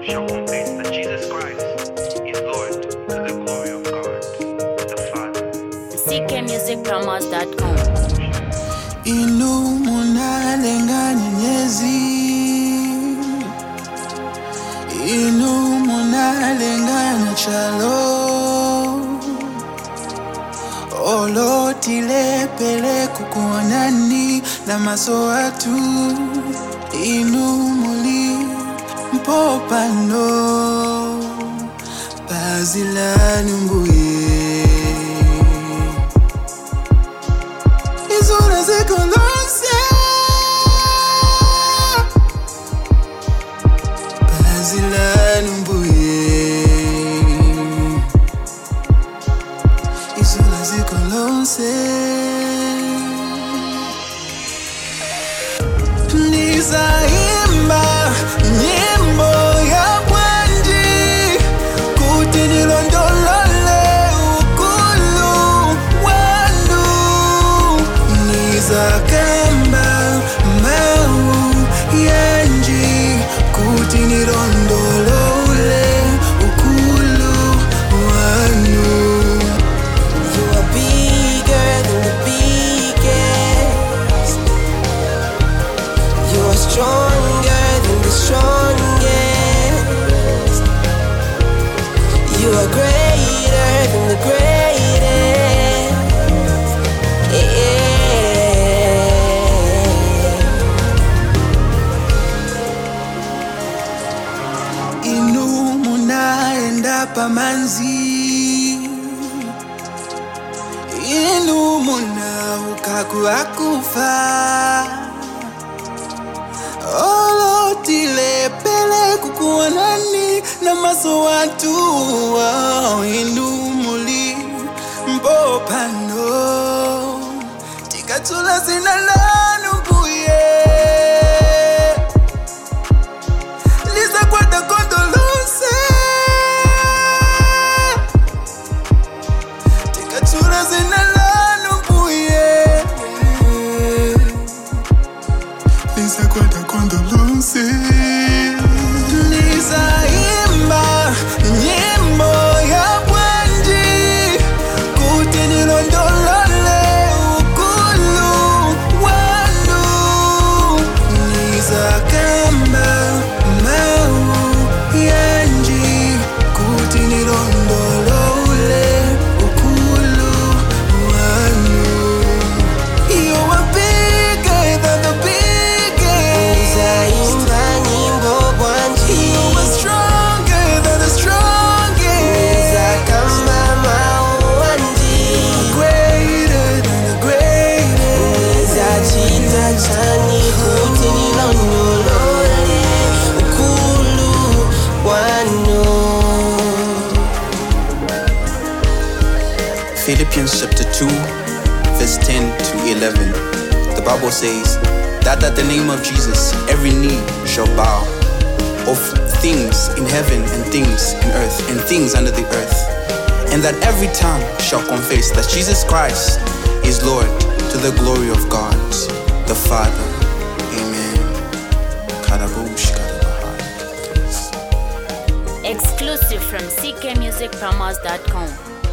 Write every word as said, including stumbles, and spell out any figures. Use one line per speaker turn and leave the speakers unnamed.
shall confess that Jesus Christ is Lord to the glory of God, the Father.
c k music promos dot com.
Inu munalenga nyenyezi, Inu munalenga na chalo, olotile pele kukuonani na maso watu. Inu muli mpopano bazila numbuye izona zikolonse bazila numbuye izona zikolonse nizaimba nyimbo ya kwanji kuti nilondolole ukulu wanu. Nizakamba mau yanji kuti nilondolole ukulu wanu.
You are bigger than the biggest. You are stronger than the strongest. You are greater than the greatest. Yeah.
Inu munaenda pamanzi, Inu munauka kuakufa, olotile pele kukuonani na maso watu. Oh, Inu muli mpopano tikatula zina lanu mbuye liza kwenda kondolose tikatula zina lanu mbuye liza kwenda kondolose. Nizaimba nyimbo ya kwanji kuti nilondolole ukulu wanu. Nizakamba mau yanji kuti nilondolole ukulu wanu. You are bigger than the biggest.
Nizaimba nyimbo kwanji.
You are stronger than the strongest.
Nizakamba mau wanji.
Greater than the greatest.
Nizachita chani kuti nilondolole ukulu wanu.
Philippians chapter two, verse ten to eleven. The Bible says that at the name of Jesus, every knee shall bow, of things in heaven and things in earth and things under the earth, and that every tongue shall confess that Jesus Christ is Lord to the glory of God, the Father. Amen. Karabush, karabahai.
Exclusive from c k music promos dot com.